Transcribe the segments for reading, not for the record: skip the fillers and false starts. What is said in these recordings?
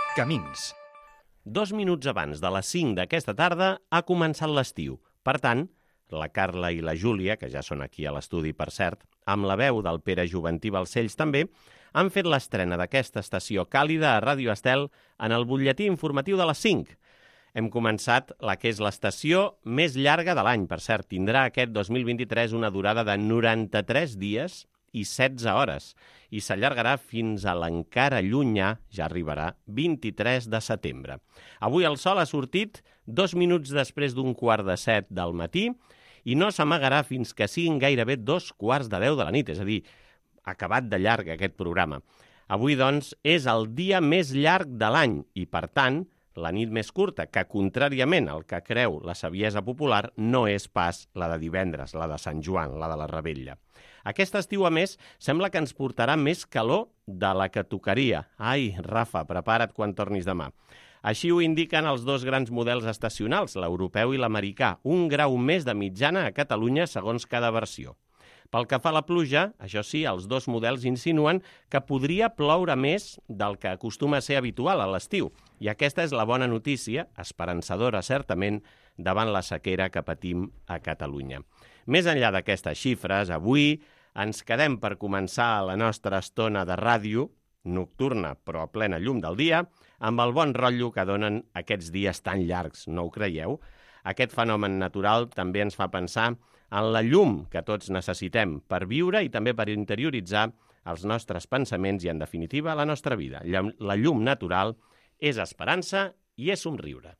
Camins. 2 minuts abans de les 5 d'aquesta tarda ha començat l'estiu. Per tant, la Carla i la Júlia, que ja són aquí a l'estudi, per cert, amb la veu del Pere Juventí Balcells també, han fet l'estrena d'aquesta estació càlida a Ràdio Estel en el butlletí informatiu de les 5. Hem començat la que és l'estació més llarga de l'any. Per cert, tindrà aquest 2023 una durada de 93 dies i 16 hores i s'allargarà fins a l'encara llunyà, ja arribarà, 23 de setembre. Avui el sol ha sortit 2 minuts després d'un 6:45 del matí i no s'amagarà fins que siguin gairebé 9:45 de la nit, és a dir, acabat de llarg aquest programa. Avui, doncs, és el dia més llarg de l'any i, per tant, la nit més curta, que, contràriament al que creu la saviesa popular, no és pas la de divendres, la de Sant Joan, la de la Revetlla. Aquest estiu, a més, sembla que ens portarà més calor de la que tocaria. Ai, Rafa, prepara't quan tornis demà. Així ho indiquen els dos grans models estacionals, l'europeu i l'americà, 1 grau més de mitjana a Catalunya segons cada versió. Pel que fa a la pluja, això sí, els dos models insinuen que podria ploure més del que acostuma a ser habitual a l'estiu. I aquesta és la bona notícia, esperançadora certament, davant la sequera que patim a Catalunya. Més enllà d'aquestes xifres, avui ens quedem per començar la nostra estona de ràdio, nocturna però a plena llum del dia, amb el bon rotllo que donen aquests dies tan llargs, no ho creieu? Aquest fenomen natural també ens fa pensar en la llum que tots necessitem per viure i també per interioritzar els nostres pensaments i, en definitiva, la nostra vida. La llum natural és esperança i és somriure.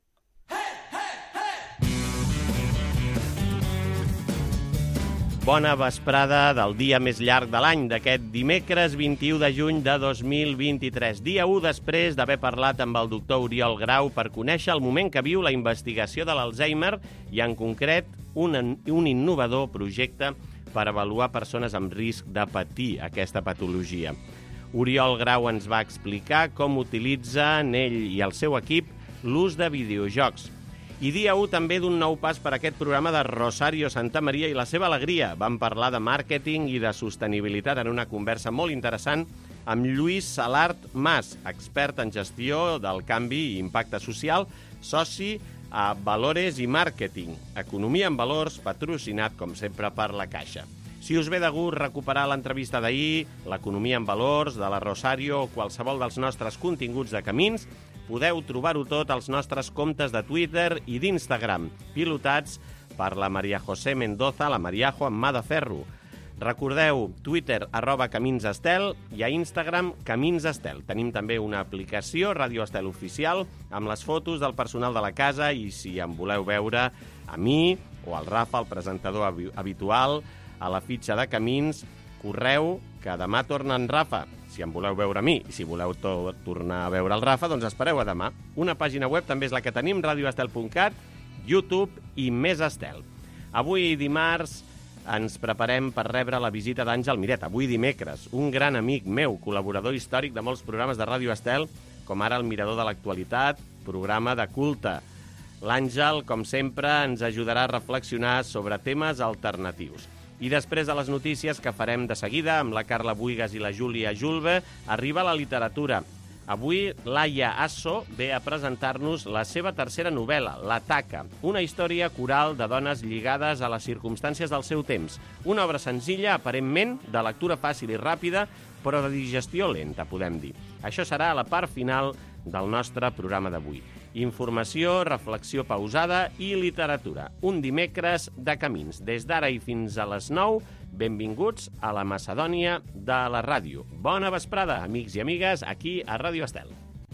Bona vesprada del dia més llarg de l'any, d'aquest dimecres 21 de juny de 2023. Dia 1 després d'haver parlat amb el doctor Oriol Grau per conèixer el moment que viu la investigació de l'Alzheimer i, en concret, un innovador projecte per avaluar persones amb risc de patir aquesta patologia. Oriol Grau ens va explicar com utilitzen ell i el seu equip l'ús de videojocs. I dia 1 també d'un nou pas per aquest programa de Rosario Santamaria i la seva alegria. Vam parlar de màrqueting i de sostenibilitat en una conversa molt interessant amb Lluís Salart Mas, expert en gestió del canvi i impacte social, soci a Valores i Màrqueting, economia en valors, patrocinat, com sempre, per la Caixa. Si us ve de gust recuperar l'entrevista d'ahir, l'economia en valors, de la Rosario o qualsevol dels nostres continguts de Camins, podeu trobar-ho tot als nostres comptes de Twitter i d'Instagram, pilotats per la Maria José Mendoza, la Mariajo amb mà de ferro. Recordeu, Twitter, @CaminsEstel, i a Instagram, CaminsEstel. Tenim també una aplicació, Ràdio Estel Oficial, amb les fotos del personal de la casa i, si en voleu veure, a mi o al Rafa, el presentador habitual, a la fitxa de Camins, correu, que demà torna en Rafa. Si em voleu veure a mi i si voleu tornar a veure el Rafa, doncs espereu a demà. Una pàgina web també és la que tenim, radioestel.cat, YouTube i Més Estel. Avui dimarts ens preparem per rebre la visita d'Àngel Miret. Avui dimecres, un gran amic meu, col·laborador històric de molts programes de Ràdio Estel, com ara El Mirador de l'Actualitat, programa de culte. L'Àngel, com sempre, ens ajudarà a reflexionar sobre temes alternatius. I després de les notícies que farem de seguida amb la Carla Buigas i la Júlia Julve, arriba la literatura. Avui Laia Asso ve a presentar-nos la seva tercera novel·la, La Taca, una història coral de dones lligades a les circumstàncies del seu temps. Una obra senzilla, aparentment, de lectura fàcil i ràpida, però de digestió lenta, podem dir. Això serà a la part final del nostre programa d'avui. Informació, reflexió pausada i literatura. Un dimecres de Camins. Des d'ara i fins a les 9, benvinguts a la Macedònia de la ràdio. Bona vesprada, amics i amigues, aquí a Ràdio Estel.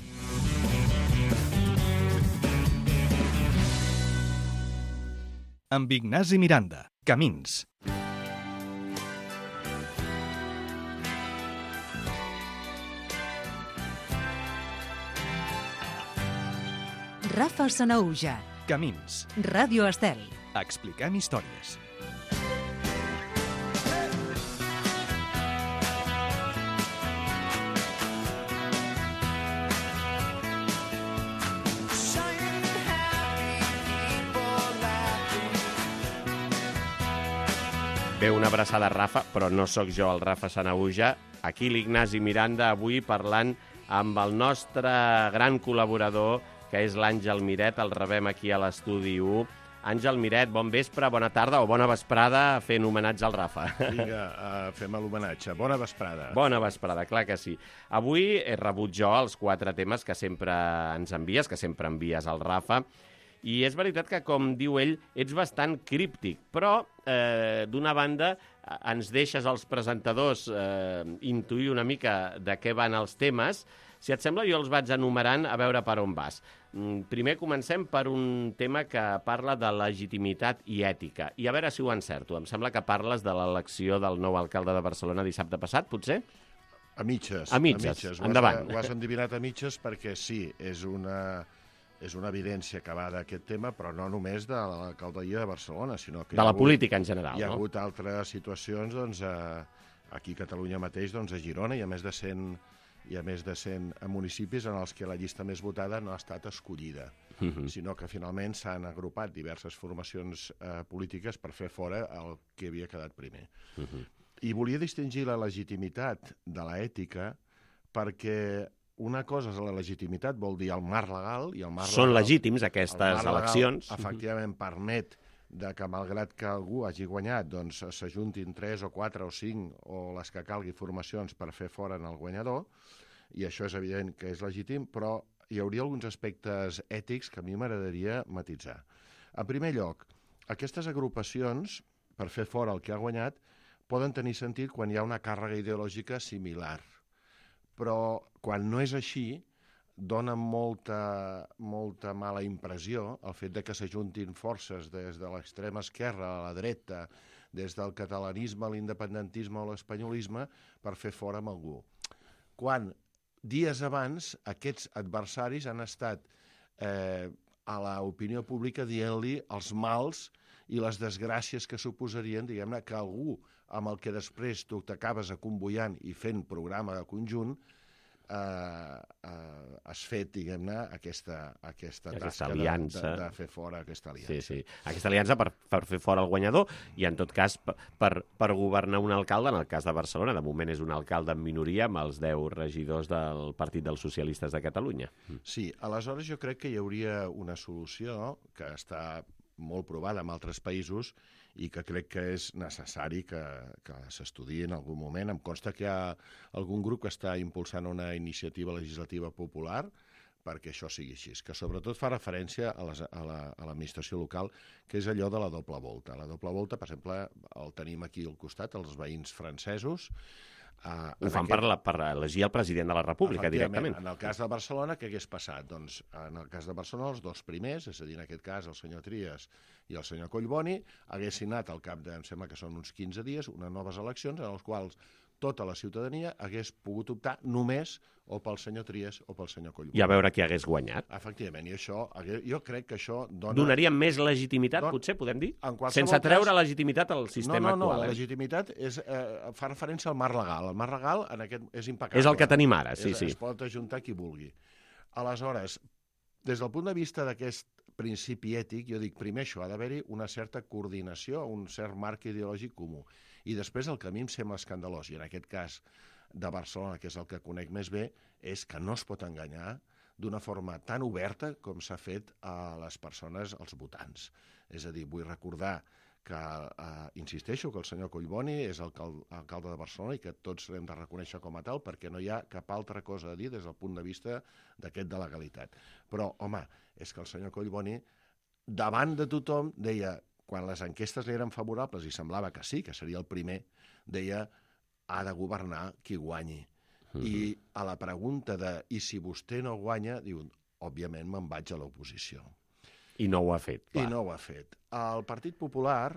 Amb Ignasi Miranda. Camins. Rafa Sanaüja. Camins. Ràdio Estel. Expliquem històries. Bé, una abraçada, Rafa, però no sóc jo el Rafa Sanaüja. Aquí l'Ignasi Miranda, avui parlant amb el nostre gran col·laborador, que és l'Àngel Miret. El rebem aquí a l'Estudi 1. Àngel Miret, bon vespre, bona tarda o bona vesprada, fent homenatge al Rafa. Vinga, fem l'homenatge. Bona vesprada. Bona vesprada, clar que sí. Avui he rebut jo els 4 temes que sempre ens envies, que sempre envies al Rafa, i és veritat que, com diu ell, ets bastant críptic, però, d'una banda, ens deixes als presentadors intuir una mica de què van els temes. Si et sembla, jo els vaig enumerant a veure per on vas. Primer comencem per un tema que parla de legitimitat i ètica. I a veure si ho encerto. Em sembla que parles de l'elecció del nou alcalde de Barcelona dissabte passat, potser? A mitges. A mitges. Endavant. Ho has endivinat a mitges perquè sí, és una evidència que va d'aquest tema, però no només de l'alcaldia de Barcelona, sinó que de la política en general, hi ha no? hagut altres situacions, doncs, aquí a Catalunya mateix, doncs, a Girona, i a més de 100 municipis en els que la llista més votada no ha estat escollida, sinó que finalment s'han agrupat diverses formacions polítiques per fer fora el que havia quedat primer. I volia distingir la legitimitat de l'ètica perquè una cosa és la legitimitat, vol dir el marc legal, i el marc Són legal, legítims aquestes eleccions. Efectivament, permet que malgrat que algú hagi guanyat, doncs s'ajuntin 3 o 4 o 5 o les que calgui formacions per fer fora en el guanyador, i això és evident que és legítim, però hi hauria alguns aspectes ètics que a mi m'agradaria matisar. En primer lloc, aquestes agrupacions, per fer fora el que ha guanyat, poden tenir sentit quan hi ha una càrrega ideològica similar, però quan no és així, dona molta mala impressió el fet de que s'ajuntin forces des de l'extrema esquerra a la dreta, des del catalanisme, l'independentisme o l'espanyolisme, per fer fora amb algú. Quan dies abans aquests adversaris han estat a l'opinió pública dient-li els mals i les desgràcies que suposarien, diguem-ne, que algú amb el que després tu t'acabes acomboiant i fent programa conjunt has fet, diguem-ne, aquesta tasca aliança. de fer fora aquesta aliança. Sí. Aquesta aliança per fer fora el guanyador i, en tot cas, per governar un alcalde, en el cas de Barcelona, de moment és un alcalde en minoria amb els 10 regidors del Partit dels Socialistes de Catalunya. Sí, aleshores jo crec que hi hauria una solució que està molt provada en altres països i que crec que és necessari que s'estudiï en algun moment. Em consta que hi ha algun grup que està impulsant una iniciativa legislativa popular perquè això sigui així, que sobretot fa referència a l'administració local, que és allò de la doble volta. La doble volta, per exemple, el tenim aquí al costat, els veïns francesos. Ho fan per elegir el president de la República directament. En el cas de Barcelona, què hagués passat? Doncs en el cas de Barcelona, els 2 primers, és a dir, en aquest cas el senyor Trias i el senyor Collboni, haguessin anat al cap de, em sembla que són uns 15 dies, unes noves eleccions en les quals tota la ciutadania hagués pogut optar només o pel senyor Trias o pel senyor Collboni. I a veure qui hagués guanyat. Efectivament, i això, jo crec que això donaria més legitimitat, potser, podem dir? Sense treure legitimitat al sistema actual. No, la legitimitat fa referència al marc legal. El marc legal és impecable. És el que tenim ara, sí. Es pot ajuntar qui vulgui. Aleshores, des del punt de vista d'aquest principi ètic, jo dic, primer això, ha d'haver-hi una certa coordinació, un cert marc ideològic comú. I després el que a mi em sembla escandalós, i en aquest cas de Barcelona, que és el que conec més bé, és que no es pot enganyar d'una forma tan oberta com s'ha fet a les persones, als votants. És a dir, vull recordar que, insisteixo, que el senyor Collboni és alcalde de Barcelona i que tots l'hem de reconèixer com a tal perquè no hi ha cap altra cosa a dir des del punt de vista d'aquest de legalitat. Però, home, és que el senyor Collboni, davant de tothom, deia, quan les enquestes li eren favorables i semblava que sí, que seria el primer, deia, ha de governar qui guanyi. I a la pregunta de i si vostè no guanya, diu, òbviament me'n vaig a l'oposició. I no ho ha fet, clar. I no ho ha fet. El Partit Popular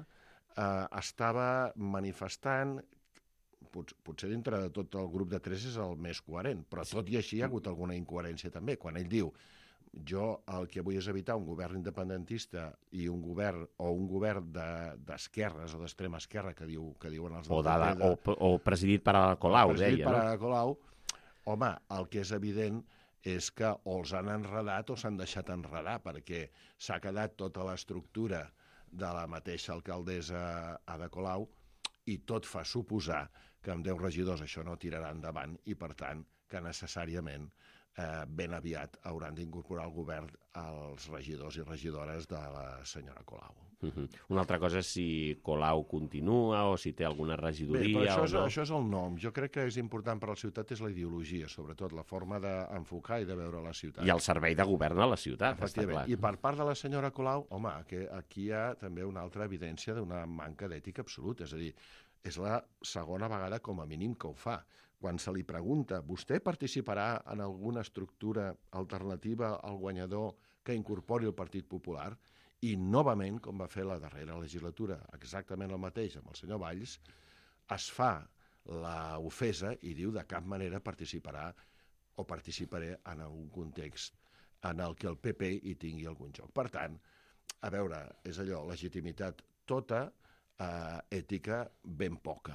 estava manifestant, potser dintre de tot el grup de 3 és el més coherent, però tot i així hi ha hagut alguna incoherència també. Quan ell diu, jo el que vull és evitar un govern independentista i un govern d'esquerres o d'extrema esquerra, que diuen els o presidit per Ada Colau, deia, no? Presidit per Ada Colau, home, el que és evident és que o els han enredat o s'han deixat enredar, perquè s'ha quedat tota l'estructura de la mateixa alcaldessa Ada Colau i tot fa suposar que amb 10 regidors això no tirarà endavant i, per tant, que necessàriament ben aviat hauran d'incorporar al govern els regidors i regidores de la senyora Colau. Una altra cosa és si Colau continua o si té alguna regidoria Bé, però o no. això és el nom. Jo crec que és important per a la ciutat és la ideologia, sobretot la forma d'enfocar i de veure la ciutat. I el servei de govern a la ciutat, està clar. I per part de la senyora Colau, home, aquí hi ha també una altra evidència d'una manca d'ètica absoluta. És a dir, és la segona vegada com a mínim que ho fa. Quan se li pregunta, vostè participarà en alguna estructura alternativa al guanyador que incorpori el Partit Popular? I novament, com va fer la darrera legislatura, exactament el mateix amb el senyor Valls, es fa l'ofesa i diu de cap manera participarà o participaré en algun context en el que el PP hi tingui algun joc. Per tant, a veure, és allò, legitimitat tota, ètica ben poca.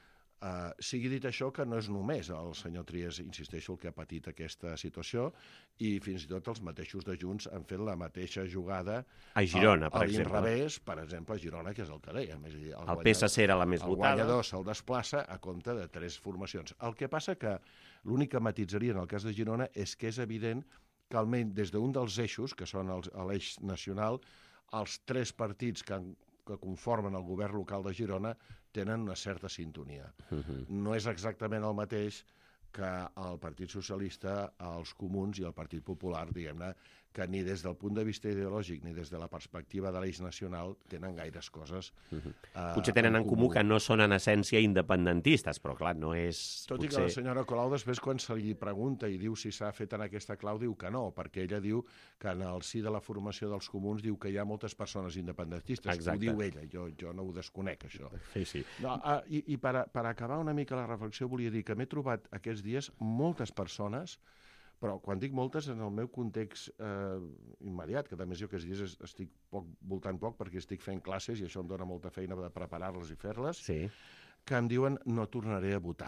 Sigui dit això que no és només el senyor Trias, insisteixo, el que ha patit aquesta situació, i fins i tot els mateixos de Junts han fet la mateixa jugada a Girona, per exemple. A l'inrevés, per exemple, a Girona, que és el que dèiem. És a dir, el PSC era la més votada. El guanyador se'l desplaça a compte de 3 formacions. El que passa que l'únic que matitzaria en el cas de Girona és que és evident que almenys des d'un dels eixos, que són l'eix nacional, els 3 partits que conformen el govern local de Girona tenen una certa sintonia. No és exactament el mateix que el Partit Socialista, els Comuns i el Partit Popular, diguem-ne, que ni des del punt de vista ideològic ni des de la perspectiva de l'eix nacional tenen gaires coses potser tenen en comú que no són en essència independentistes, però clar, no és... Tot i que la senyora Colau després, quan se li pregunta i diu si s'ha fet en aquesta clau, diu que no, perquè ella diu que en el si de la formació dels Comuns diu que hi ha moltes persones independentistes. Ho diu ella, jo no ho desconec, això. Sí. I per acabar una mica la reflexió volia dir que m'he trobat aquests dies moltes persones, però quan dic moltes, en el meu context immediat, que també jo aquests dies estic voltant poc perquè estic fent classes i això em dona molta feina de preparar-les i fer-les, que em diuen no tornaré a votar.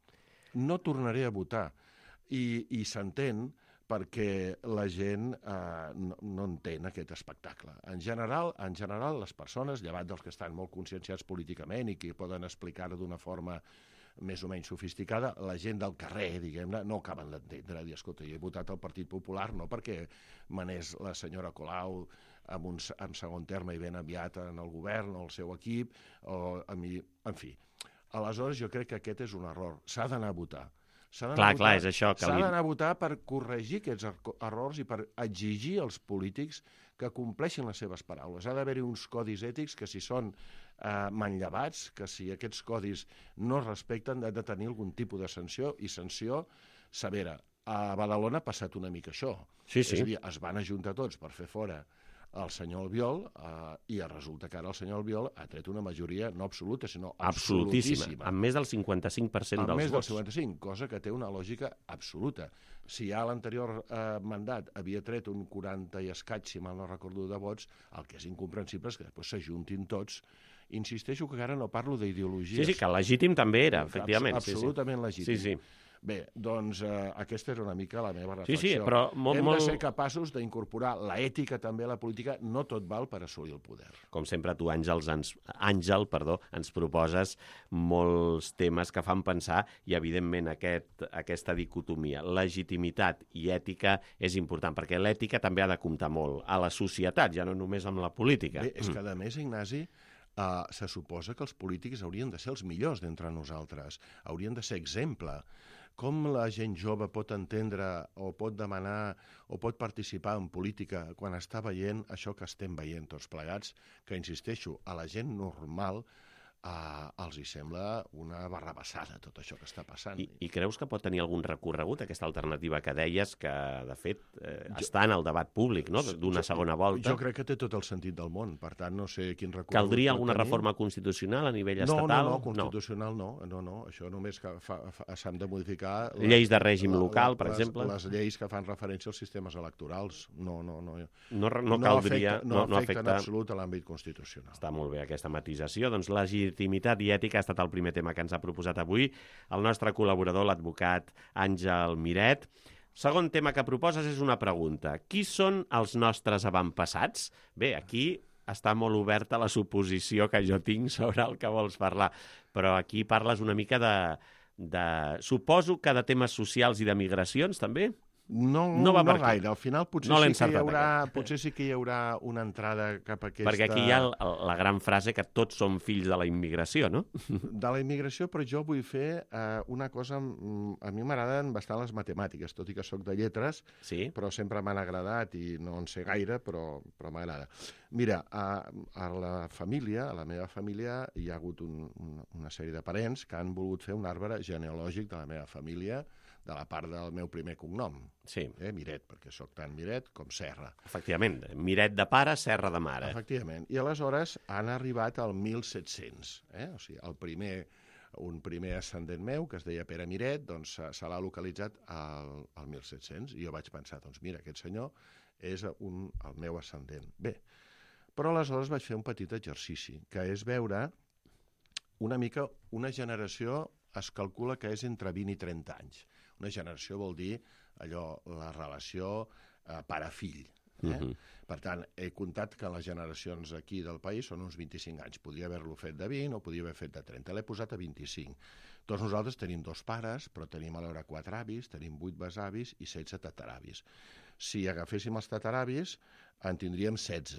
No tornaré a votar. I s'entén perquè la gent no entén aquest espectacle. En general, les persones, llevat dels que estan molt conscienciats políticament i que poden explicar-ho d'una forma més o menys sofisticada, la gent del carrer, diguem-ne, no acaben d'entendre. Dir, escolta, jo he votat al Partit Popular no perquè manés la senyora Colau en segon terme i ben aviat en el govern o el seu equip, o a mi... En fi, aleshores jo crec que aquest és un error. S'ha d'anar a votar. Clar, és això. S'ha d'anar a votar per corregir aquests errors i per exigir als polítics que compleixin les seves paraules. Ha d'haver-hi uns codis ètics que si són manllevats, que si aquests codis no es respecten, han de tenir algun tipus de sanció i sanció severa. A Badalona ha passat una mica això. És a dir, es van ajuntar tots per fer fora el senyor Albiol i resulta que ara el senyor Albiol ha tret una majoria no absoluta, sinó absolutíssima. Amb més del 55% dels vots. Amb més del 55%, cosa que té una lògica absoluta. Si ja l'anterior mandat havia tret un 40 i escaig, si mal no recordo, de vots, el que és incomprensible és que després s'ajuntin tots. Insisteixo que ara no parlo d'ideologies. Sí, que legítim també era, efectivament. Absolutament legítim. Sí. Bé, doncs aquesta era una mica la meva reflexió. Sí, però hem de ser capaços d'incorporar la ètica també a la política, no tot val per assolir el poder. Com sempre tu, Àngel, ens proposes molts temes que fan pensar i, evidentment, aquesta dicotomia, legitimitat i ètica és important, perquè l'ètica també ha de comptar molt a la societat, ja no només amb la política. Bé, és que, a més, Ignasi, se suposa que els polítics haurien de ser els millors d'entre nosaltres, haurien de ser exemple. Com la gent jove pot entendre o pot demanar o pot participar en política quan està veient això que estem veient tots plegats, que, insisteixo, a la gent normal els hi sembla una barrabassada tot això que està passant. I creus que pot tenir algun recorregut aquesta alternativa que deies, que de fet està en el debat públic, no?, d'una segona volta? Jo crec que té tot el sentit del món, per tant no sé quin recorregut Caldria alguna reforma constitucional a nivell estatal? No, constitucional no, això només que s'han de modificar... Lleis de règim local, per exemple? Les lleis que fan referència als sistemes electorals, no caldria... No afecten en absolut a l'àmbit constitucional. Està molt bé aquesta matisació, doncs legitimitat i ètica ha estat el primer tema que ens ha proposat avui el nostre col·laborador, l'advocat Àngel Miret. Segon tema que proposes és una pregunta. Qui són els nostres avantpassats? Bé, aquí està molt oberta la suposició que jo tinc sobre el que vols parlar, però aquí parles una mica Suposo que de temes socials i de migracions, també? No va per aquí. gaire. Al final No l'he encertat, potser sí que hi haurà una entrada cap a aquesta... Perquè aquí hi ha la gran frase que tots som fills de la immigració, no? De la immigració, però jo vull fer una cosa... A mi m'agraden bastant les matemàtiques, tot i que sóc de lletres, Sí? però sempre m'han agradat i no en sé gaire, però m'agrada. Mira, a la meva família, hi ha hagut una sèrie de parents que han volgut fer un arbre genealògic de la meva família, de la part del meu primer cognom. Sí. Miret, perquè sóc tant Miret com Serra. Efectivament. Miret de pare, Serra de mare. Efectivament. I aleshores han arribat al 1700. O sigui, un primer ascendent meu, que es deia Pere Miret, doncs se l'ha localitzat al 1700. I jo vaig pensar, doncs mira, aquest senyor és el meu ascendent. Bé, però aleshores vaig fer un petit exercici, que és veure una mica una generació es calcula que és entre 20 i 30 anys. Una generació vol dir allò, la relació pare-fill. Per tant, he comptat que les generacions aquí del país són uns 25 anys. Podia haver-lo fet de 20 o podia haver fet de 30. L'he posat a 25. Tots nosaltres tenim 2 pares, però tenim alhora 4 avis, tenim 8 besavis i 16 tataravis. Si agaféssim els tataravis, en tindríem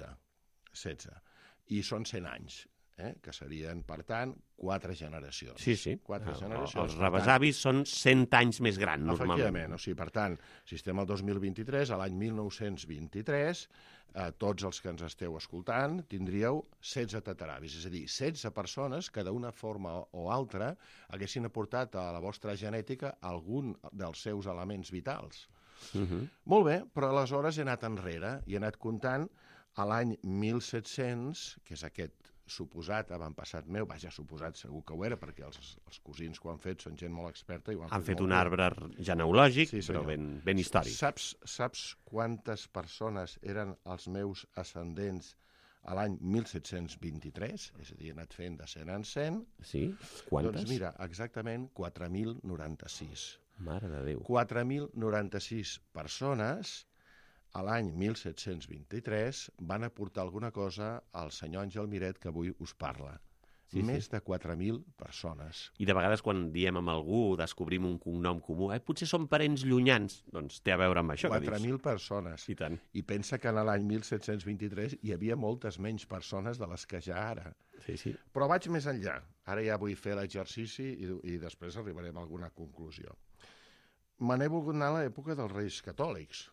16. I són 100 anys. Que serien, per tant, 4 generacions. Sí. 4 generacions. Els rebesavis són 100 anys més grans, normalment. Efectivament. O sigui, per tant, si estem al 2023, a l'any 1923, tots els que ens esteu escoltant tindríeu 16 tataravis. És a dir, 16 persones que d'una forma o altra haguessin aportat a la vostra genètica algun dels seus elements vitals. Molt bé, però aleshores he anat enrere i he anat comptant a l'any 1700, que és aquest suposat avantpassat meu, suposat segur que ho era, perquè els cosins que ho han fet són gent molt experta i ho han fet un arbre genealògic, sí, però ben històric. Saps quantes persones eren els meus ascendents a l'any 1723? És a dir, he anat fent de 100 en 100. Sí? Quantes? Doncs mira, exactament 4.096. Mare de Déu. 4.096 persones a l'any 1723 van aportar alguna cosa al senyor Àngel Miret, que avui us parla. Més de 4.000 persones. I de vegades quan diem amb algú, descobrim un cognom comú, potser són parents llunyans, doncs té a veure amb això que dius. 4.000 persones. I tant. I pensa que en l'any 1723 hi havia moltes menys persones de les que ja ara. Sí. Però vaig més enllà. Ara ja vull fer l'exercici i després arribarem a alguna conclusió. Me n'he volgut anar a l'època dels Reis Catòlics.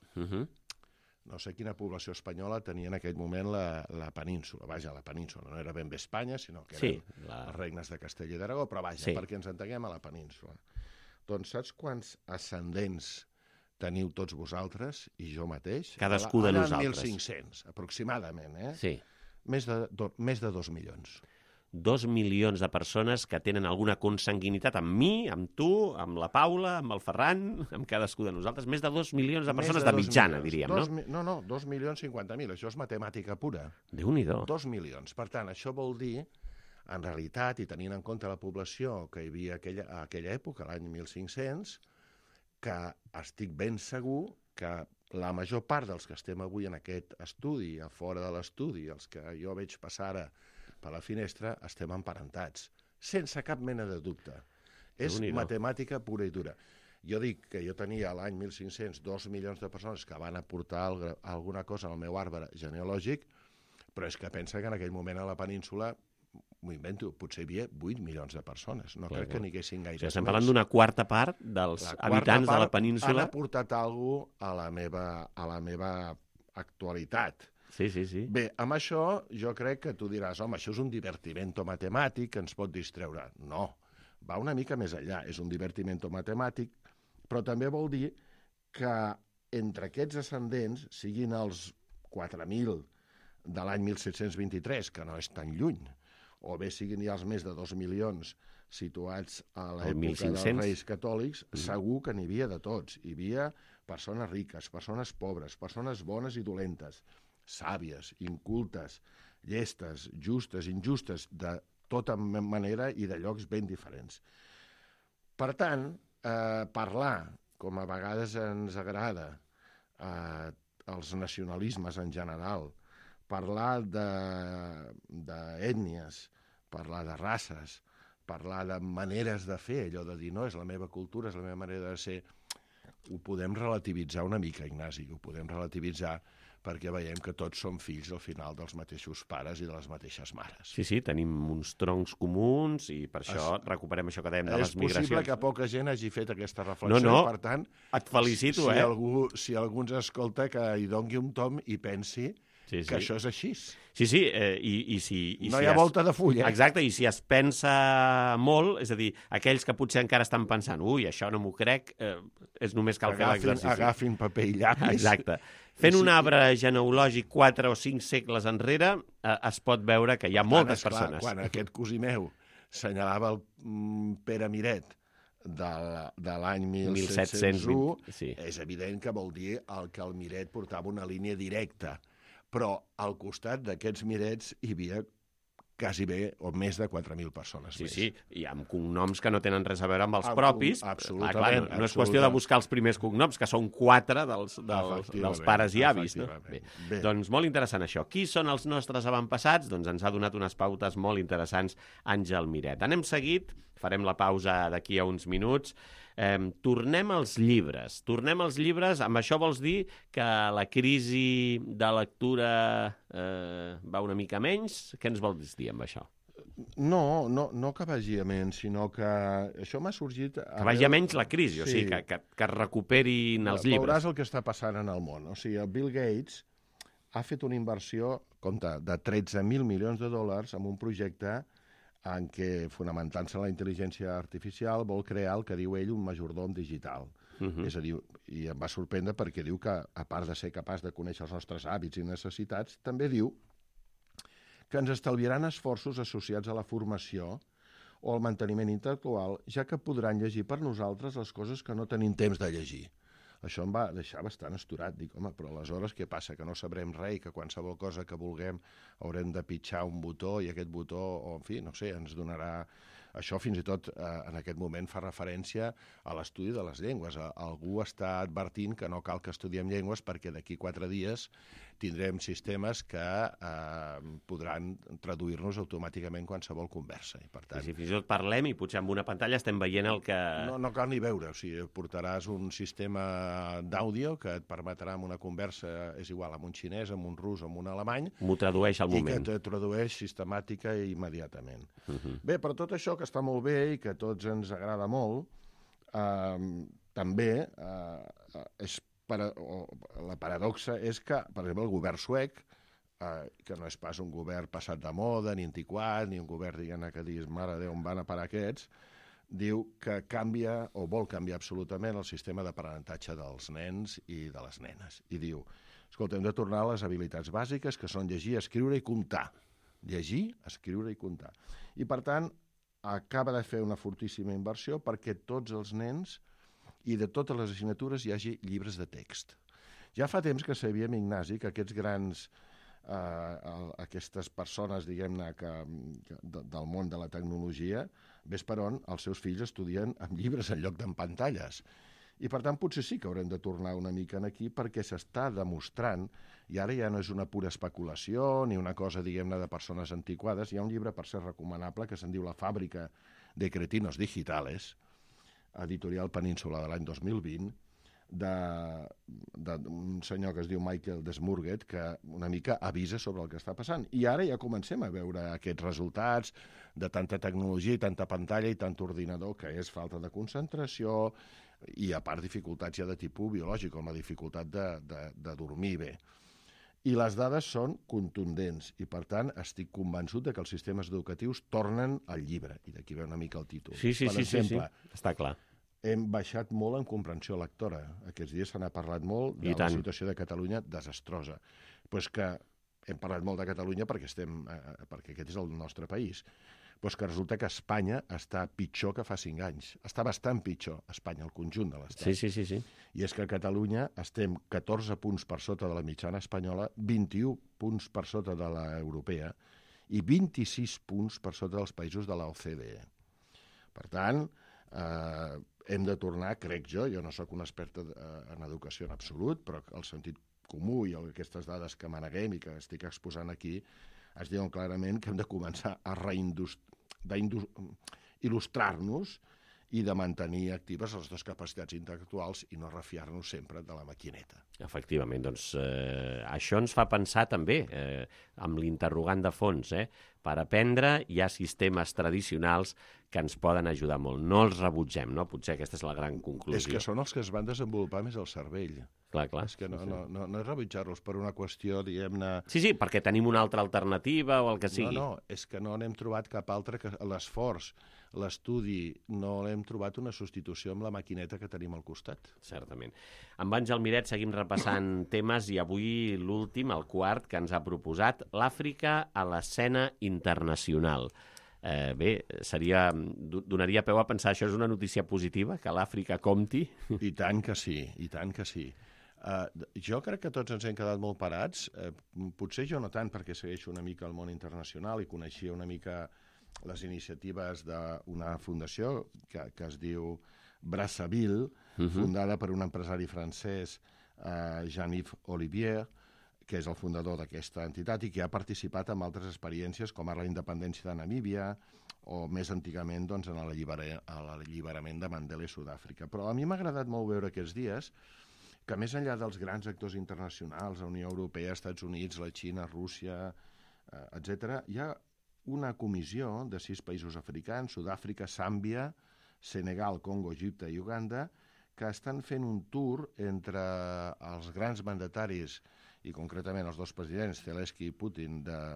No sé quina població espanyola tenia en aquell moment la península. Vaja, la península. No era ben bé Espanya, sinó que eren els regnes de Castella i d'Aragó, però vaja, perquè ens entenguem, a la península. Doncs saps quants ascendents teniu tots vosaltres i jo mateix? Cadascú de nosaltres. 1.500, aproximadament, Sí. Més de 2 milions. 2 milions de persones que tenen alguna consanguinitat amb mi, amb tu, amb la Paula, amb el Ferran, amb cadascú de nosaltres. Més de 2 milions de persones de mitjana, diríem, no? No, 2.050.000. Això és matemàtica pura. Déu-n'hi-do. 2 milions. Per tant, això vol dir, en realitat, i tenint en compte la població que hi havia a aquella època, l'any 1500, que estic ben segur que la major part dels que estem avui en aquest estudi, a fora de l'estudi, els que jo veig passar ara per la finestra, estem emparentats, sense cap mena de dubte. És matemàtica pura i dura. Jo dic que jo tenia l'any 1500 2 milions de persones que van aportar alguna cosa al meu arbre genealògic, però és que pensa que en aquell moment a la península, m'ho invento, potser hi havia 8 milions de persones. No crec que n'hi haguessin gaires més. Estem parlant d'una quarta part dels habitants de la península. Han aportat alguna cosa a la meva actualitat. Sí. Bé, amb això jo crec que tu diràs, home, això és un divertimento matemàtic que ens pot distreure. No, va una mica més enllà. És un divertimento matemàtic, però també vol dir que entre aquests ascendents, siguin els 4.000 de l'any 1723, que no és tan lluny, o bé siguin ja els més de 2 milions situats a l'època dels Reis Catòlics, segur que n'hi havia de tots. Hi havia persones riques, persones pobres, persones bones i dolentes, sàvies, incultes, llestes, justes, injustes, de tota manera i de llocs ben diferents. Per tant, parlar, com a vegades ens agrada, els nacionalismes en general, parlar d'ètnies, parlar de races, parlar de maneres de fer, allò de dir, no, és la meva cultura, és la meva manera de ser, ho podem relativitzar una mica, Ignasi, ho podem relativitzar perquè veiem que tots som fills al final dels mateixos pares i de les mateixes mares. Sí, tenim uns troncs comuns i per això recuperem això que dèiem de les migracions. És possible que poca gent hagi fet aquesta reflexió No, i, per tant, et felicito, si algú ens escolta, que hi doni un tom i pensi que això és així. Sí, i no hi ha volta de fulla. Exacte, i si es pensa molt, és a dir, aquells que potser encara estan pensant això no m'ho crec, és només cal fer l'exercici. Agafin paper i llapis. Exacte. Fent un arbre genealògic 4 o 5 segles enrere, es pot veure que hi ha moltes persones. Quan aquest cosí meu senyalava el Pere Miret de l'any 1701, és evident que vol dir que el Miret portava una línia directa. Però al costat d'aquests Mirets hi havia quasi bé o més de 4.000 persones més. Sí, i amb cognoms que no tenen res a veure amb els propis. Absolutament. No és qüestió de buscar els primers cognoms, que són 4 dels pares i avis. No? Bé. Doncs molt interessant això. Qui són els nostres avantpassats? Doncs ens ha donat unes pautes molt interessants Àngel Miret. Anem seguit, farem la pausa d'aquí a uns minuts. Tornem als llibres. Amb això vols dir que la crisi de lectura va una mica menys? Què ens vols dir amb això? No que vagi a menys, sinó que això m'ha sorgit... Que vagi a menys la crisi, o sigui, que es recuperin els llibres. Veuràs el que està passant en el món. O sigui, el Bill Gates ha fet una inversió, compte, de 13.000 milions de dòlars en un projecte en què, fonamentant-se en la intel·ligència artificial, vol crear el que diu ell un majordom digital. És a dir, i em va sorprendre perquè diu que, a part de ser capaç de conèixer els nostres hàbits i necessitats, també diu que ens estalviaran esforços associats a la formació o al manteniment intel·lectual, ja que podran llegir per nosaltres les coses que no tenim temps de llegir. Això em va deixar bastant asturat. Dic, home, però aleshores què passa? Que no sabrem res i que qualsevol cosa que vulguem haurem de pitjar un botó i aquest botó, o en fi, no sé, ens donarà... Això fins i tot en aquest moment fa referència a l'estudi de les llengües. Algú està advertint que no cal que estudiem llengües perquè d'aquí 4 dies tindrem sistemes que podran traduir-nos automàticament qualsevol conversa. I, per tant, si fins i tot parlem i potser amb una pantalla estem veient el que... No cal ni veure. O sigui, portaràs un sistema d'àudio que et permetrà amb una conversa, és igual, amb un xinès, amb un rus, amb un alemany... M'ho tradueix al moment. I que te tradueix sistemàtica i immediatament. Bé, però tot això que està molt bé i que a tots ens agrada molt, també la paradoxa és que, per exemple, el govern suec, que no és pas un govern passat de moda, ni antiquat, ni un govern, diguem-ne, que diguis, mare de Déu, on van a parar aquests, diu que canvia, o vol canviar absolutament, el sistema d'aprenentatge dels nens i de les nenes. I diu, escolta, hem de tornar a les habilitats bàsiques, que són llegir, escriure i comptar. Llegir, escriure i comptar. I, per tant, acaba de fer una fortíssima inversió perquè tots els nens i de totes les assignatures hi hagi llibres de text. Ja fa temps que sabíem, Ignasi, que aquests grans, aquestes persones, diguem-ne, del món de la tecnologia, ves per on els seus fills estudien amb llibres en lloc d'en pantalles. I, per tant, potser sí que haurem de tornar una mica aquí perquè s'està demostrant, i ara ja no és una pura especulació ni una cosa, diguem-ne, de persones antiquades. Hi ha un llibre, per ser recomanable, que se'n diu La fàbrica de cretinos digitales, editorial Península de l'any 2020, d'un senyor que es diu Michael Desmurget, que una mica avisa sobre el que està passant. I ara ja comencem a veure aquests resultats de tanta tecnologia i tanta pantalla i tant ordinador, que és falta de concentració i, a part, dificultats ja de tipus biològic, com la dificultat de dormir bé. I les dades són contundents i, per tant, estic convençut de que els sistemes educatius tornen al llibre. I d'aquí ve una mica el títol. Sí, exemple, està clar. Hem baixat molt en comprensió lectora. Aquests dies se n'ha parlat molt de la situació de Catalunya desastrosa. Però és que hem parlat molt de Catalunya perquè aquest és el nostre país. Però és que resulta que Espanya està pitjor que fa 5 anys. Està bastant pitjor, Espanya, el conjunt de l'Estat. Sí. I és que a Catalunya estem 14 punts per sota de la mitjana espanyola, 21 punts per sota de la europea i 26 punts per sota dels països de l'OCDE. Per tant, hem de tornar, crec jo no sóc un expert en educació en absolut, però el sentit comú i aquestes dades que maneguem i que estic exposant aquí es diuen clarament que hem de començar a il·lustrar-nos i de mantenir actives les nostres capacitats intel·lectuals i no refiar-nos sempre de la maquineta. Efectivament, doncs això ens fa pensar també, amb l'interrogant de fons, per aprendre hi ha sistemes tradicionals que ens poden ajudar molt. No els rebutgem, no? Potser aquesta és la gran conclusió. És que són els que es van desenvolupar més al cervell. Clar. És que no és rebutjar-los per una qüestió, diguem-ne... Sí, perquè tenim una altra alternativa o el que sigui. No, és que no n'hem trobat cap altra, que l'esforç, l'estudi, no l'hem trobat una substitució amb la maquineta que tenim al costat. Certament. Amb Àngel Miret seguim repassant temes i avui l'últim, el quart, que ens ha proposat, l'Àfrica a l'escena internacional. Bé, donaria peu a pensar, això és una notícia positiva, que l'Àfrica compti? I tant que sí, i tant que sí. Jo crec que tots ens hem quedat molt parats, potser jo no tant perquè segueixo una mica el món internacional i coneixia una mica les iniciatives d'una fundació que es diu Brazzaville, fundada per un empresari francès, Jean-Yves Olivier, que és el fundador d'aquesta entitat i que ha participat en altres experiències com ara la independència de Namíbia o més antigament doncs, en l'alliberament de Mandela i Sud-àfrica. Però a mi m'ha agradat molt veure aquests dies que més enllà dels grans actors internacionals, la Unió Europea, Estats Units, la Xina, Rússia, etc., hi ha una comissió de 6 països africans, Sud-àfrica, Zàmbia, Senegal, Congo, Egipte i Uganda, que estan fent un tour entre els grans mandataris i concretament els 2 presidents, Zelensky i Putin,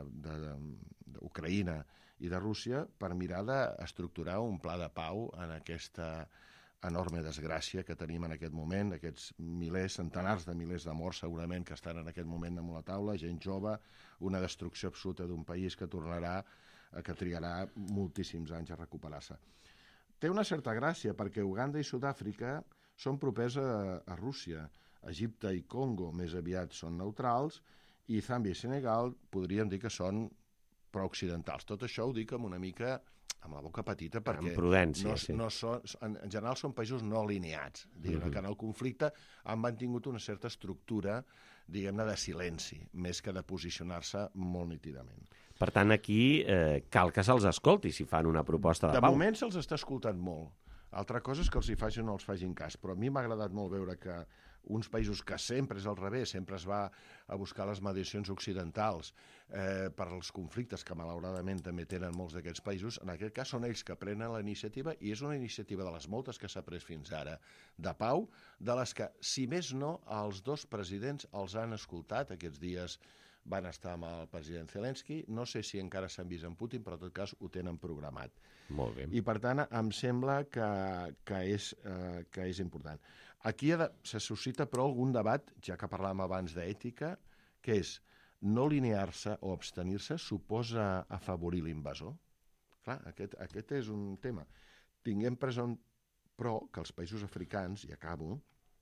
d'Ucraïna i de Rússia, per mirar d'estructurar un pla de pau en aquesta enorme desgràcia que tenim en aquest moment, aquests centenars de milers de morts segurament que estan en aquest moment damunt la taula, gent jove, una destrucció absoluta d'un país que trigarà moltíssims anys a recuperar-se. Té una certa gràcia perquè Uganda i Sud-àfrica són propers a Rússia. Egipte i Congo més aviat són neutrals i Zàmbia i Senegal podríem dir que són prooccidentals. Tot això ho dic amb una mica amb la boca petita perquè amb prudència, en general són països no alineats, diguem-ne que en el conflicte han mantingut una certa estructura, diguem-ne, de silenci, més que de posicionar-se molt nítidament. Per tant, aquí cal que se'ls escolti si fan una proposta de pau. De moment se'ls està escoltant molt. Altra cosa és que els hi facin o no els facin cas, però a mi m'ha agradat molt veure que uns països que sempre és al revés, sempre es va a buscar les mediacions occidentals per als conflictes que malauradament també tenen molts d'aquests països, en aquest cas són ells que prenen la iniciativa i és una iniciativa de les moltes que s'ha pres fins ara de pau, de les que, si més no, els 2 presidents els han escoltat. Aquests dies van estar amb el president Zelensky, no sé si encara s'han vist amb Putin, però en tot cas ho tenen programat. Molt bé. I per tant em sembla que és important. Aquí se suscita però algun debat, ja que parlàvem abans d'ètica, que és no linear-se o abstenir-se suposa afavorir l'invasor? Clar, aquest és un tema. Tinguem present, però, que els països africans, i acabo,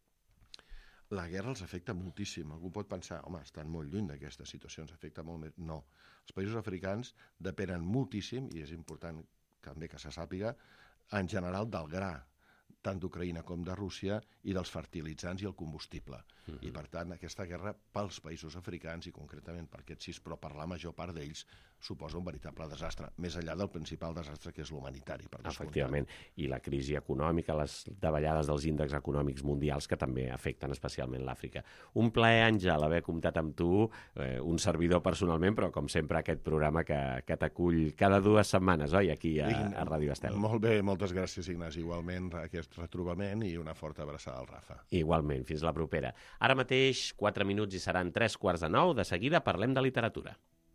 la guerra els afecta moltíssim. Algú pot pensar, home, estan molt lluny d'aquesta situació, ens afecta molt més. No. Els països africans depenen moltíssim, i és important també que se sàpiga, en general del gra, tant d'Ucraïna com de Rússia, i dels fertilitzants i el combustible. I, per tant, aquesta guerra pels països africans, i concretament per aquests 6, però per la major part d'ells, suposa un veritable desastre, més enllà del principal desastre que és l'humanitari. Efectivament, i la crisi econòmica, les davallades dels índexs econòmics mundials que també afecten especialment l'Àfrica. Un plaer, Àngel, haver comptat amb tu, un servidor personalment, però com sempre aquest programa que t'acull cada 2 setmanes, oi, aquí a Ràdio Estel. Molt bé, moltes gràcies, Ignasi. Igualment aquest retrobament i una forta abraçada al Rafa. Igualment, fins la propera. Ara mateix, 4 minuts i seran 8:45. De seguida parlem de literatura.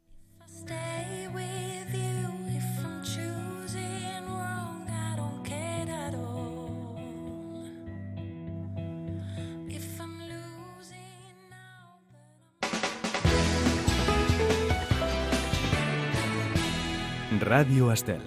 Ràdio Estel.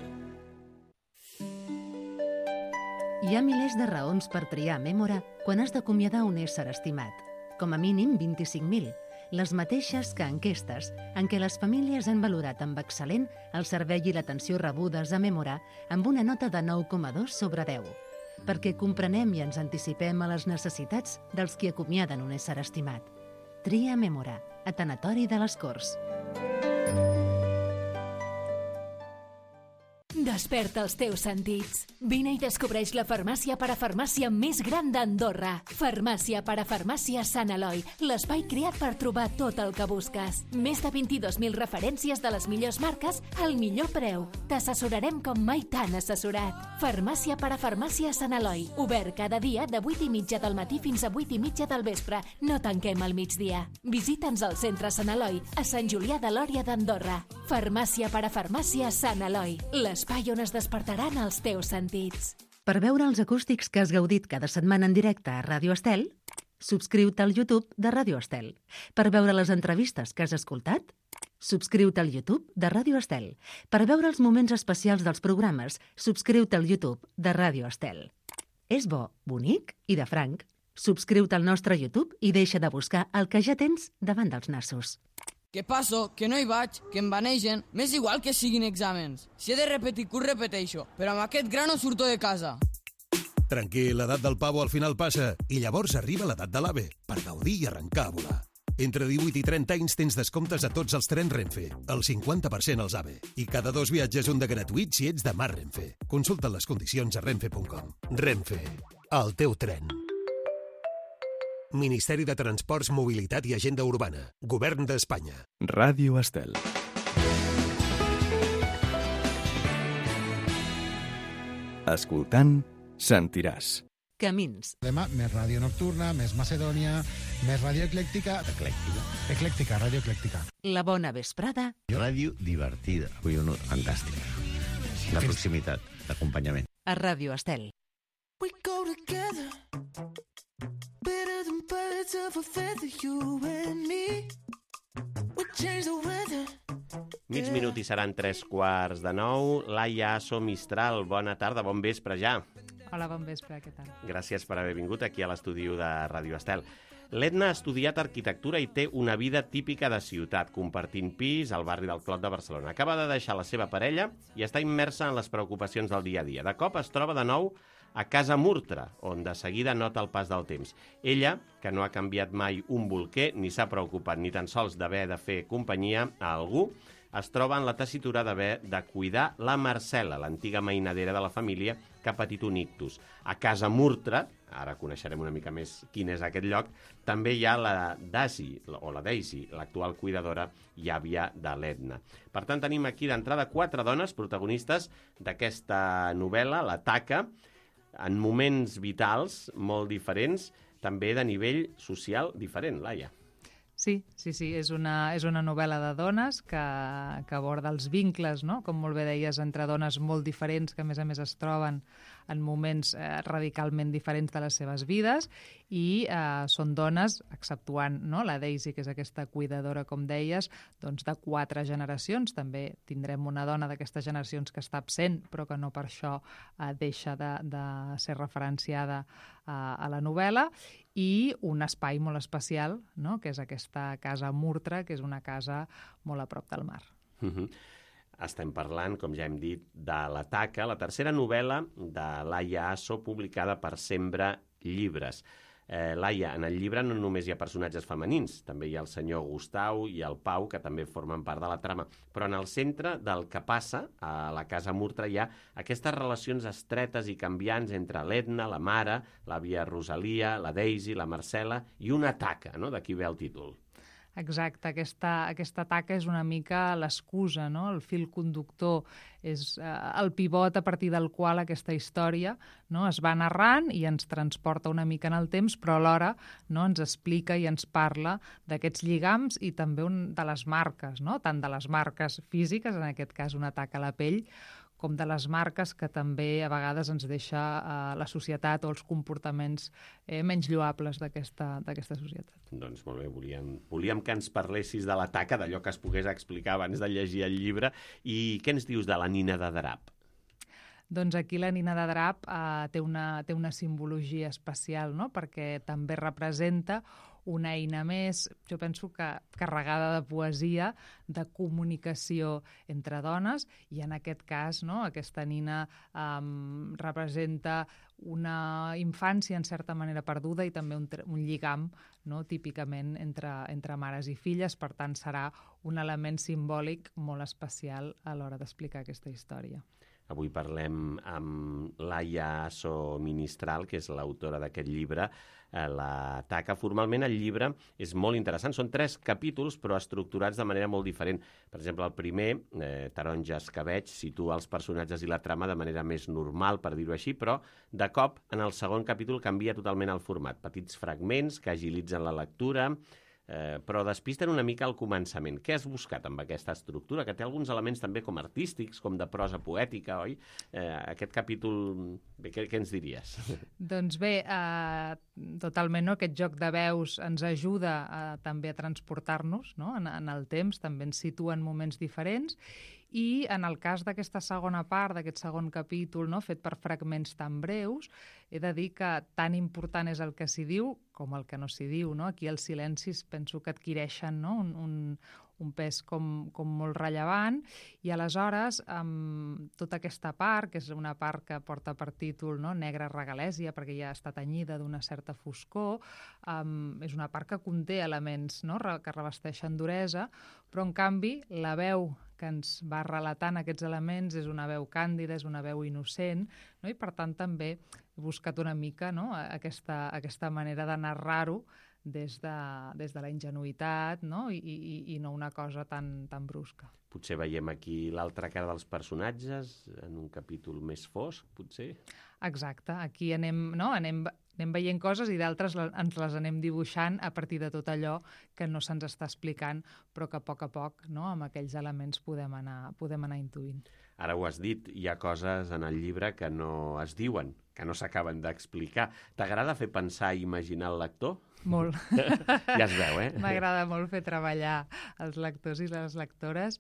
Hi ha milers de raons per triar Mémora quan has d'acomiadar un ésser estimat. Com a mínim 25.000, les mateixes que enquestes en què les famílies han valorat amb excel·lent el servei i l'atenció rebudes a Mémora amb una nota de 9,2 sobre 10, perquè comprenem i ens anticipem a les necessitats dels qui acomiaden un ésser estimat. Tria Mémora, a Tanatori de les Corts. De Desperta els teus sentits. Vine i descobreix la farmàcia parafarmàcia més gran d'Andorra. Farmàcia parafarmàcia Sant Eloi, l'espai creat per trobar tot el que busques. Més de 22.000 referències de les millors marques al millor preu. T'assessorarem com mai t'han assessorat. Farmàcia parafarmàcia Sant Eloi, obert cada dia de 8:30 del matí fins a 8:30 del vespre. No tanquem al migdia. Visita'ns al centre Sant Eloi, a Sant Julià de Lòria d'Andorra. Farmàcia parafarmàcia Sant Eloi, l'espai on es despertaran els teus sentits. Per veure els acústics que has gaudit cada setmana en directe a Ràdio Estel, subscriu-te al YouTube de Ràdio Estel. Per veure les entrevistes que has escoltat, subscriu-te al YouTube de Ràdio Estel. Per veure els moments especials dels programes, subscriu-te al YouTube de Ràdio Estel. És bo, bonic i de franc. Subscriu-te al nostre YouTube i deixa de buscar el que ja tens davant dels nassos. Que passo, que no hi vaig, que em vanegen, m'és igual que siguin exàmens. Si he de repetir curs, repeteixo, però amb aquest gra no surto de casa. Tranquil, l'edat del pavo al final passa i llavors arriba l'edat de l'AVE per gaudir i arrencar a volar. Entre 18 i 30 anys tens descomptes a tots els trens Renfe, el 50% als AVE, i cada 2 viatges un de gratuït si ets de Mar Renfe. Consulta les condicions a renfe.com. Renfe, el teu tren. Ministeri de Transports, Mobilitat i Agenda Urbana. Govern d'Espanya. Ràdio Estel. Escoltant, sentiràs. Camins. Demà, més ràdio nocturna, més Macedònia, més ràdio eclèctica. Eclèctica, ràdio eclèctica. La bona vesprada. Ràdio divertida. Avui una fantàstica. De proximitat, d'acompanyament. A Ràdio Estel. We go together, better than birds of a feather, you and me. We change the weather. Mig minut i seran 8:45. Laia Asso Mistral, bona tarda, bon vespre ja. Hola, bon vespre, què tal? Gràcies per haver vingut aquí a l'estudi de Ràdio Estel. L'Edna ha estudiat arquitectura i té una vida típica de ciutat, compartint pis al barri del Clot de Barcelona. Acaba de deixar la seva parella i està immersa en les preocupacions del dia a dia. De cop es troba de nou a Casa Murtra, on de seguida nota el pas del temps. Ella, que no ha canviat mai un bolquer ni s'ha preocupat ni tan sols d'haver de fer companyia a algú, es troba en la tessitura d'haver de cuidar la Marcela, l'antiga mainadera de la família que ha patit un ictus. A Casa Murtra, ara coneixerem una mica més quin és aquest lloc, també hi ha la Daisy, l'actual cuidadora i àvia de l'Edna. Per tant, tenim aquí d'entrada 4 dones protagonistes d'aquesta novel·la, La Taca, en moments vitals molt diferents, també de nivell social diferent, Laia. Sí, és una novel·la de dones que aborda els vincles, no? Com molt bé deies, entre dones molt diferents que a més es troben en moments radicalment diferents de les seves vides i són dones, exceptuant la Daisy, que és aquesta cuidadora, com deies, doncs de 4 generacions. També tindrem una dona d'aquestes generacions que està absent, però que no per això deixa de ser referenciada a la novel·la, i un espai molt especial, no? Que és aquesta Casa Murtra, que és una casa molt a prop del mar. Estem parlant, com ja hem dit, de La Taca, la tercera novel·la de Laia Asso, publicada per Sembra Llibres. Laia, en el llibre no només hi ha personatges femenins, també hi ha el senyor Gustau i el Pau, que també formen part de la trama, però en el centre del que passa a la Casa Murtra hi ha aquestes relacions estretes i canviants entre l'Edna, la mare, l'àvia Rosalia, la Daisy, la Marcela i una taca, no? D'aquí ve el títol. Exacte, aquesta taca és una mica l'excusa, no? El fil conductor és el pivot a partir del qual aquesta història, no, es va narrant i ens transporta una mica en el temps, però alhora, no, ens explica i ens parla d'aquests lligams i també de les marques, no? Tant de les marques físiques, en aquest cas una taca a la pell, com de les marques que també a vegades ens deixa la societat o els comportaments menys lloables d'aquesta societat. Doncs molt bé, volíem que ens parlessis de La Taca, d'allò que es pogués explicar abans de llegir el llibre. I què ens dius de la Nina de Drap? Doncs aquí la Nina de Drap té una simbologia especial, no? Perquè també representa una eina més, jo penso que carregada de poesia, de comunicació entre dones, i en aquest cas, no, aquesta Nina representa una infància en certa manera perduda i també un lligam, no, típicament entre mares i filles. Per tant, serà un element simbòlic molt especial a l'hora d'explicar aquesta història. Avui parlem amb Laia Asso Ministral, que és l'autora d'aquest llibre, La taca. Formalment el llibre és molt interessant. Són 3 capítols, però estructurats de manera molt diferent. Per exemple, el primer, Taronja Escabeig, situa els personatges i la trama de manera més normal, per dir-ho així, però de cop, en el segon capítol, canvia totalment el format. Petits fragments que agilitzen la lectura, però despisten una mica al començament. Què has buscat amb aquesta estructura, que té alguns elements també com artístics, com de prosa poètica, oi? Aquest capítol, bé, què ens diries? Doncs bé, totalment, no? Aquest joc de veus ens ajuda també a transportar-nos, no? En el temps, també ens situa en moments diferents, i en el cas d'aquesta segona part, d'aquest segon capítol, no? Fet per fragments tan breus, he de dir que tan important és el que s'hi diu com el que no s'hi diu, no? Aquí els silencis penso que adquireixen, no? un pes com molt rellevant, i aleshores tota aquesta part, que és una part que porta per títol, no? Negra regalèsia, perquè ja està tenyida d'una certa foscor, és una part que conté elements, no? Que revesteixen duresa, però en canvi la veu que ens va relatant aquests elements és una veu càndida, és una veu innocent, no? I per tant també he buscat una mica, no? aquesta manera de narrar-ho des de la ingenuïtat, no? I no una cosa tan brusca. Potser veiem aquí l'altra cara dels personatges en un capítol més fosc, potser? Exacte, aquí anem veient coses i d'altres ens les anem dibuixant a partir de tot allò que no se'ns està explicant, però que a poc, no? Amb aquells elements podem anar intuint. Ara ho has dit, hi ha coses en el llibre que no es diuen, que no s'acaben d'explicar. T'agrada fer pensar i imaginar el lector? Molt. Ja es veu, M'agrada molt fer treballar els lectors i les lectores,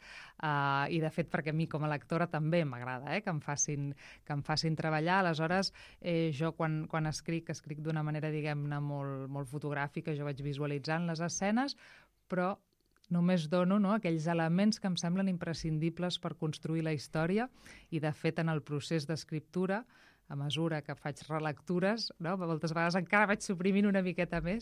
i de fet perquè a mi com a lectora també m'agrada que em facin treballar. Aleshores, jo quan escric d'una manera, diguem-ne, molt fotogràfica, jo vaig visualitzant les escenes, però només dono, no, aquells elements que em semblen imprescindibles per construir la història, i de fet en el procés d'escriptura, a mesura que faig relectures, no? Moltes vegades encara vaig suprimint una miqueta més,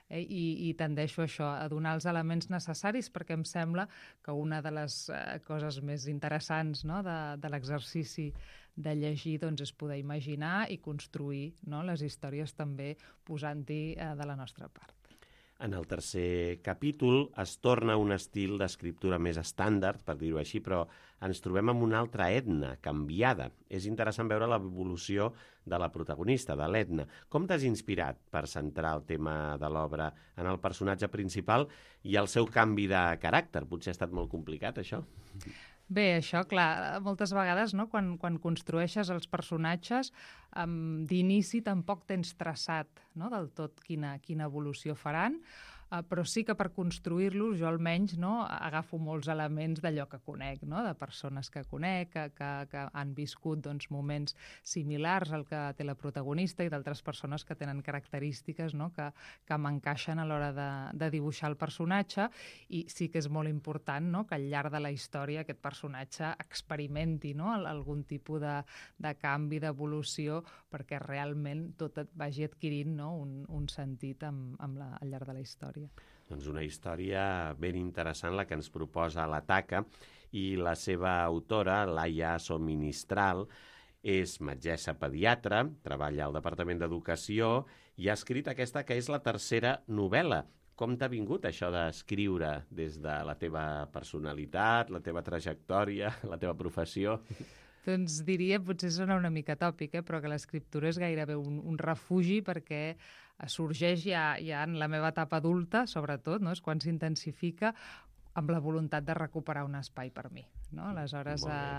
i tendeixo a això, a donar els elements necessaris, perquè em sembla que una de les coses més interessants, no, de l'exercici de llegir, doncs, és poder imaginar i construir, no, les històries també posant-hi de la nostra part. En el tercer capítol es torna un estil d'escriptura més estàndard, per dir-ho així, però ens trobem amb una altra Edna, canviada. És interessant veure l'evolució de la protagonista, de l'Edna. Com t'has inspirat per centrar el tema de l'obra en el personatge principal i el seu canvi de caràcter? Potser ha estat molt complicat, això? Bé, això, clar, moltes vegades, no, quan construeixes els personatges, d'inici tampoc tens traçat, no, del tot quina evolució faran, però sí que per construir-los jo almenys, no, agafo molts elements d'allò que conec, no, de persones que conec, que han viscut, doncs, moments similars al que té la protagonista, i d'altres persones que tenen característiques, no, que m'encaixen a l'hora de dibuixar el personatge, i sí que és molt important, no, que al llarg de la història aquest personatge experimenti, no, algun tipus de canvi, d'evolució, perquè realment tot et vagi adquirint, no, un sentit al llarg de la història. Doncs una història ben interessant la que ens proposa la Taca, i la seva autora, Laia Asso Ministral, és metgessa pediatra, treballa al Departament d'Educació i ha escrit aquesta que és la tercera novel·la. Com t'ha vingut això d'escriure des de la teva personalitat, la teva trajectòria, la teva professió? Doncs diria, potser sona una mica tòpic, però que l'escriptura és gairebé un refugi, perquè sorgeix ja en la meva etapa adulta, sobretot, no? És quan s'intensifica, amb la voluntat de recuperar un espai per mi, no? Aleshores,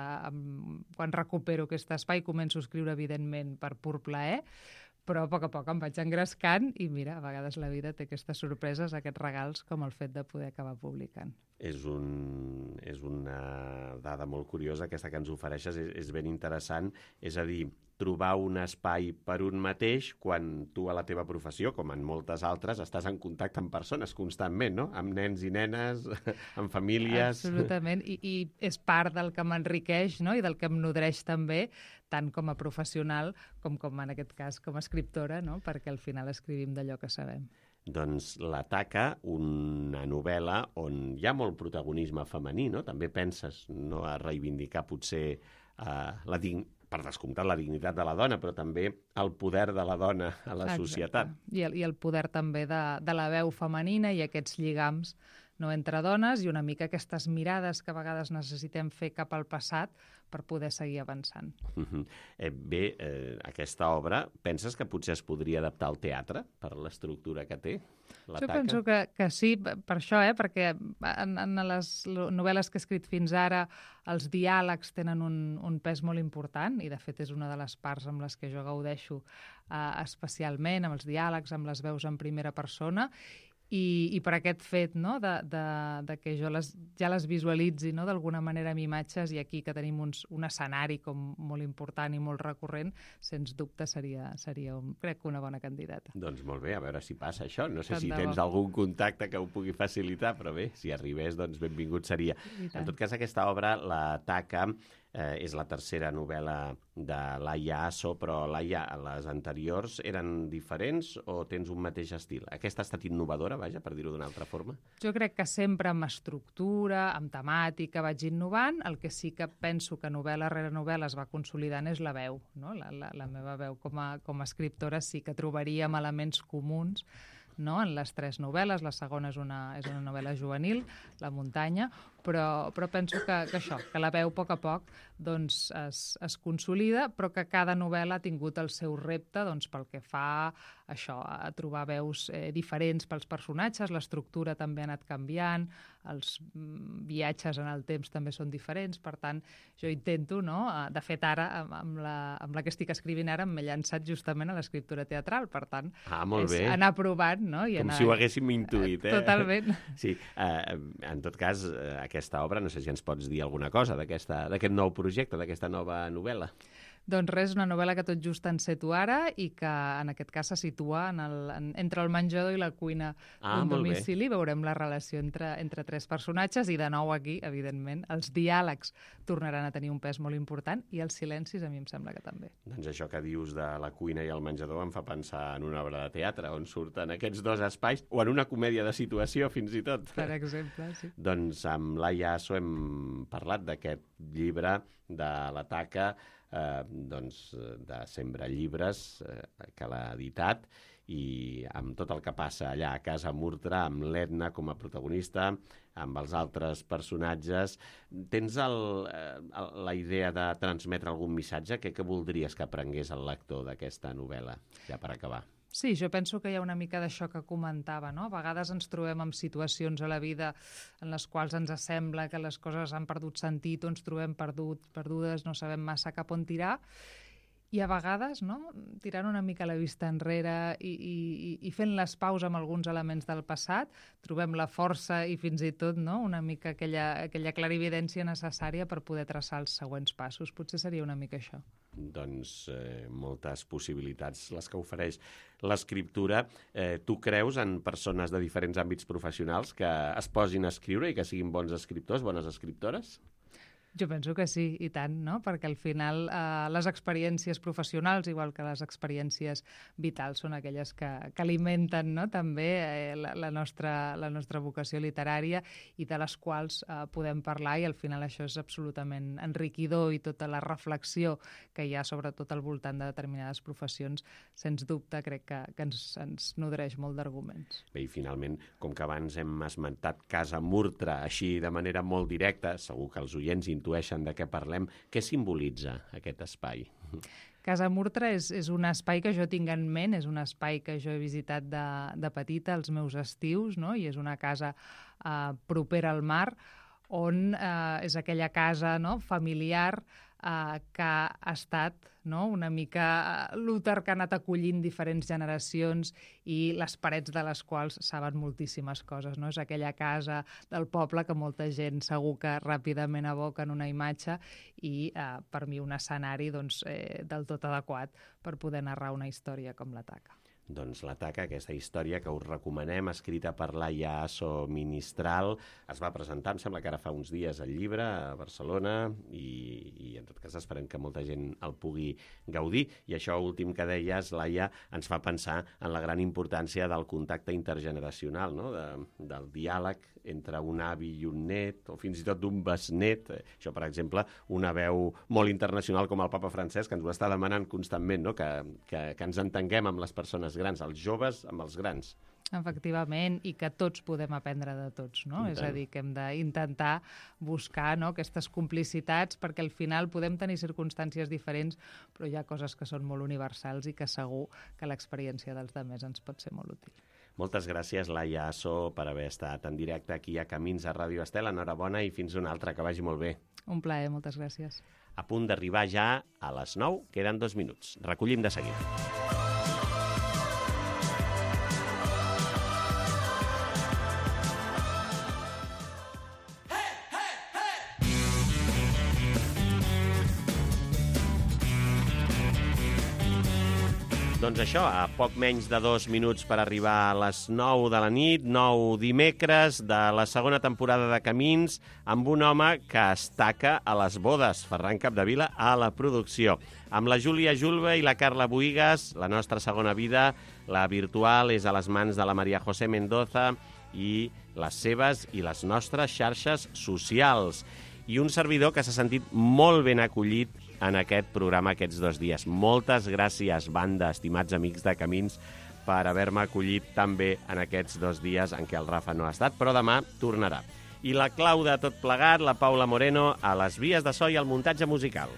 quan recupero aquest espai, començo a escriure, evidentment, per pur plaer, però a poc em vaig engrescant, i mira, a vegades la vida té aquestes sorpreses, aquests regals, com el fet de poder acabar publicant. És una dada molt curiosa, aquesta que ens ofereixes, és ben interessant, és a dir, trobar un espai per un mateix quan tu a la teva professió, com en moltes altres, estàs en contacte amb persones constantment, no? Amb nens i nenes, amb famílies... Absolutament, i és part del que m'enriqueix, no? I del que em nodreix també, tant com a professional com en aquest cas com a escriptora, no? Perquè al final escrivim d'allò que sabem. Doncs La Taca, una novel·la on hi ha molt protagonisme femení, no? També penses, no, a reivindicar potser per descomptat, la dignitat de la dona, però també el poder de la dona a la societat. I el poder també de la veu femenina i aquests lligams entre dones i una mica aquestes mirades que a vegades necessitem fer cap al passat per poder seguir avançant. Bé, aquesta obra, penses que potser es podria adaptar al teatre per l'estructura que té? Jo penso que sí, per això, perquè en les novel·les que he escrit fins ara els diàlegs tenen un pes molt important i, de fet, és una de les parts amb les que jo gaudeixo especialment, amb els diàlegs, amb les veus en primera persona, i per aquest fet de que jo ja les visualitzi d'alguna manera amb imatges, i aquí que tenim un escenari com molt important i molt recurrent, sens dubte seria crec que una bona candidata. Doncs molt bé, a veure si passa això. No sé si tens algun contacte que ho pugui facilitar, però bé, si arribés, doncs benvingut seria. En tot cas, aquesta obra, La taca, és la tercera novel·la de Laia Asso, però Laia, les anteriors eren diferents o tens un mateix estil? Aquesta ha estat innovadora, vaja, per dir-ho d'una altra forma? Jo crec que sempre amb estructura, amb temàtica, vaig innovant. El que sí que penso que novel·la rere novel·la es va consolidant és la veu. La meva veu com a escriptora sí que trobaríem elements comuns en les tres novel·les. La segona és una novel·la juvenil, La muntanya, però penso que això, que la veu a poc doncs, es consolida, però que cada novel·la ha tingut el seu repte pel que fa a trobar veus diferents pels personatges, l'estructura també ha anat canviant, els viatges en el temps també són diferents, per tant, jo intento, de fet ara, amb la que estic escrivint ara, m'he llançat justament a l'escriptura teatral, per tant, és anar provant. Com si ho haguéssim intuït, Totalment. Sí, en tot cas, aquesta obra, no sé si ens pots dir alguna cosa d'aquest nou projecte, d'aquesta nova novel·la. Doncs res, una novel·la que tot just enceto ara i que en aquest cas se situa entre el menjador i la cuina d'un domicili. Veurem la relació entre tres personatges i de nou aquí, evidentment, els diàlegs tornaran a tenir un pes molt important i els silencis a mi em sembla que també. Doncs això que dius de la cuina i el menjador em fa pensar en una obra de teatre on surten aquests dos espais, o en una comèdia de situació fins i tot. Per exemple, sí. Doncs amb Laia Asso hem parlat d'aquest llibre de La taca, de Sembra Llibres, que l'ha editat, i amb tot el que passa allà a Casa Murtra, amb l'Edna com a protagonista, amb els altres personatges. Tens la idea de transmetre algun missatge? Què voldries que aprengués el lector d'aquesta novel·la, ja per acabar? Sí, jo penso que hi ha una mica d'això que comentava, A vegades ens trobem en situacions a la vida en les quals ens sembla que les coses han perdut sentit o ens trobem perdudes, no sabem massa cap on tirar, i a vegades, tirant una mica la vista enrere i fent les paus amb alguns elements del passat, trobem la força i fins i tot una mica aquella clarividència necessària per poder traçar els següents passos. Potser seria una mica això. Doncs moltes possibilitats les que ofereix l'escriptura. Tu creus en persones de diferents àmbits professionals que es posin a escriure i que siguin bons escriptors, bones escriptores? Jo penso que sí, i tant, perquè al final les experiències professionals, igual que les experiències vitals, són aquelles que alimenten també la nostra vocació literària i de les quals podem parlar, i al final això és absolutament enriquidor, i tota la reflexió que hi ha sobretot al voltant de determinades professions, sens dubte crec que ens nodreix molt d'arguments. Bé, i finalment, com que abans hem esmentat Casa Murtra, així de manera molt directa, segur que els oients intueixen de què parlem, què simbolitza aquest espai? Casa Murtra és un espai que jo tinc en ment, és un espai que jo he visitat de petita, els meus estius, i és una casa propera al mar, on és aquella casa familiar que ha estat una mica l'úter que ha anat acollint diferents generacions i les parets de les quals saben moltíssimes coses. És aquella casa del poble que molta gent segur que ràpidament evoca en una imatge i per mi un escenari del tot adequat per poder narrar una història com La taca. doncs l'ataca, aquesta història que us recomanem, escrita per Laia Asso Ministral. Es va presentar, em sembla que ara fa uns dies, el llibre a Barcelona i en tot cas esperem que molta gent el pugui gaudir. I això últim que deies, Laia, ens fa pensar en la gran importància del contacte intergeneracional, no? Del diàleg entre un avi i un net, o fins i tot d'un besnet. Això, per exemple, una veu molt internacional com el papa Francesc, que ens ho està demanant constantment, no? que ens entenguem amb les persones grans, els joves amb els grans. Efectivament, i que tots podem aprendre de tots, no? És a dir, que hem d'intentar buscar, no, aquestes complicitats, perquè al final podem tenir circumstàncies diferents, però hi ha coses que són molt universals i que segur que l'experiència dels altres ens pot ser molt útil. Moltes gràcies, Laia Asso, per haver estat en directe aquí a Camins a Ràdio Estel. Enhorabona i fins una altra, que vagi molt bé. Un plaer, moltes gràcies. A punt d'arribar ja a les 9, queden 2 minuts. Recollim de seguida. Doncs això, a poc menys de 2 minuts per arribar a les 9 de la nit, 9 dimecres de la segona temporada de Camins, amb un home que es taca a les bodes, Ferran Capdevila, a la producció. Amb la Júlia Julve i la Carla Buigas, la nostra segona vida, la virtual, és a les mans de la Maria José Mendoza i les seves i les nostres xarxes socials. I un servidor que s'ha sentit molt ben acollit en aquest programa aquests 2 dies. Moltes gràcies, banda, estimats amics de Camins, per haver-me acollit tan bé en aquests 2 dies en què el Rafa no ha estat, però demà tornarà. I la clau de tot plegat, la Paula Moreno, a les vies de so i al muntatge musical.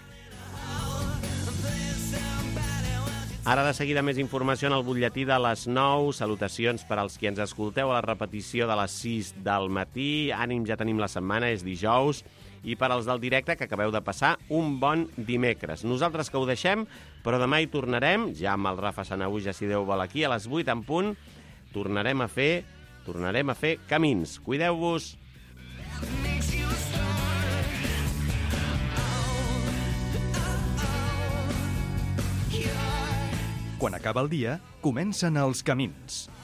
Ara de seguida més informació en el butlletí de les 9. Salutacions per als qui ens escolteu a la repetició de les 6 del matí. Ànim, ja tenim la setmana, és dijous. I per als del directe, que acabeu de passar, un bon dimecres. Nosaltres que ho deixem, però demà hi tornarem, ja amb el Rafa Sanahuja, si Déu vol, aquí a les 8 en punt, tornarem a fer Camins. Cuideu-vos! Quan acaba el dia, comencen els camins.